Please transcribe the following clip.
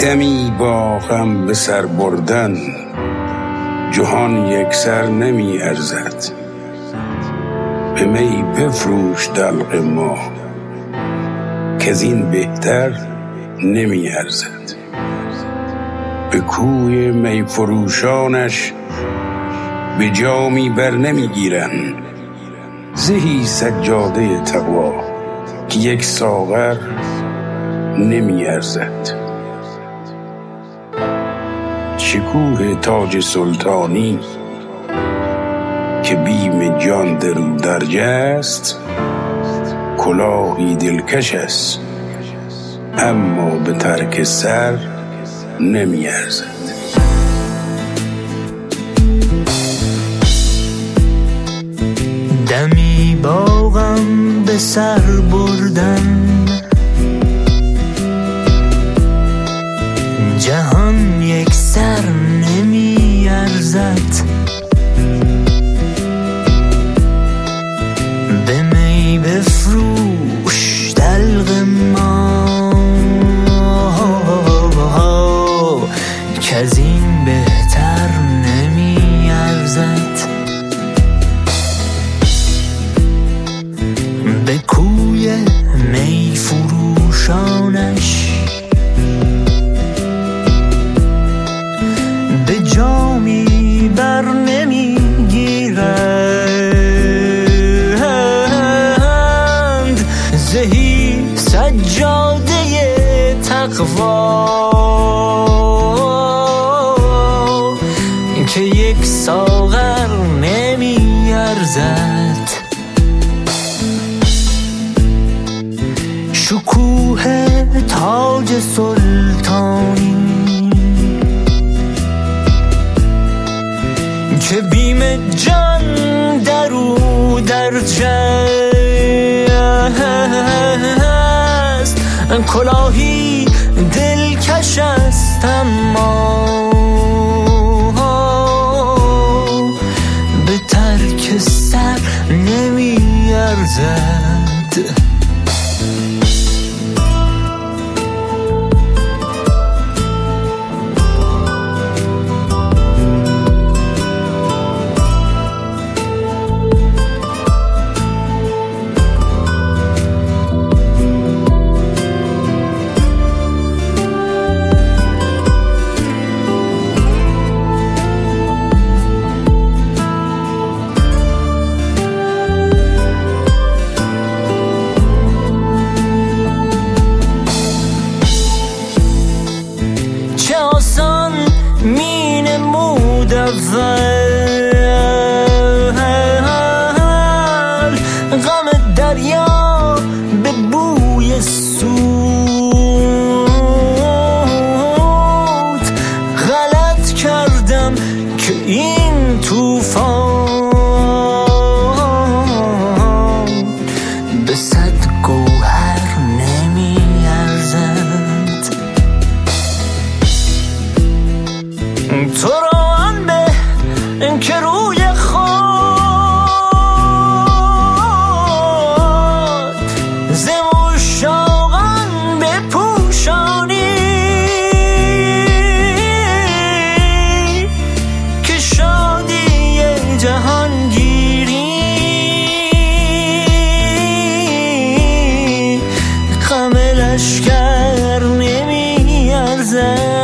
دمی با غم به سر بردن، جهان یک سر نمی ارزد. به می بفروش دلق ما، که زین بهتر نمی ارزد. به کوی می فروشانش به جامی بر نمی گیرن. زهی سجاده تقوا که یک ساغر نمی ارزد. شکوه تاج سلطانی که بیم جان درو درج است، کلاهی دلکش است اما به ترک سر نمی ارزد. دمی با غم به سر بردن، جهان یک سر نمی ارزد. به می بفروش دلق ما، که از این بهتر نمی ارزد. به کوی می فروشانش به جامی بر نمی گیرند. زهی سجاده تقوا که یک ساغر نمی ارزد. شکوه تاج سلطانی که بیم جان درو درج است، کلاهی دلکش است اما به ترک سر نمی ارزد. می نمود اول غم دریا به بوی سود. غلط کردم که این طوفان به صد گوهر نمی ارزد. تو را آن به که روی خود ز مشتاقان بپوشانی، که شادی جهانگیری غم لشکر نمی ارزد.